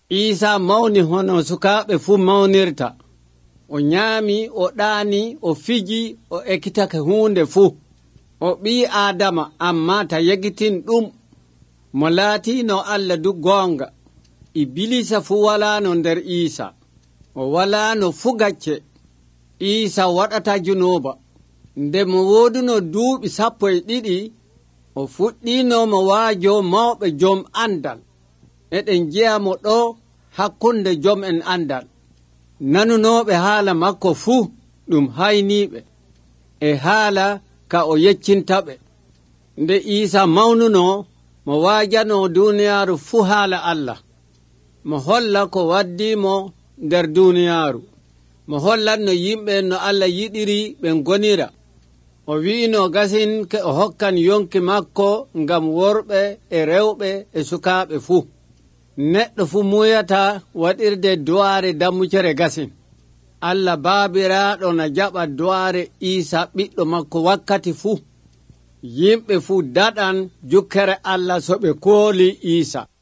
Iisa mawni hono sukaaɓe fuu mawnirta. O ñaami, o ɗaani, o fiji, o ekkitake huunde fuu. O ɓii Aadama, amma ta yegitin ɗum mo laatiino Allah du goonga. Ibilisa fuu walaano nder Iisa. O walaano fuu gacce. Iisa waɗata junuuba. Nde mo wooduno duuɓi 12 o fuɗɗiino mo waajo mawɓe jom andal. Eɗen jiya mo ɗo hakkunde jom en andal. Nanunooɓe haala makko fuu ɗum hayniiɓe e haala ka o yeccintaɓe. Nde Iisa mawnuno mo waajano duuniyaaru fuu haala Allah. Mo holla ko waddimo nder duuniyaaru. Mo hollanno yimɓe no Allah yiɗiri ɓe gonira. O wi'ino gasin ke o hokkan yonki makko ngam worɓe e rewɓe e sukaaɓe fuu. Neɗɗo fuu muyata waɗirde duwaare dammucere gasin. Allah baabiraaɗo na jaɓa duwaare Iisa ɓiɗɗo makko wakkati fuu. Yimɓe fuu daɗan jukkere Allah so ɓe kooli Iisa.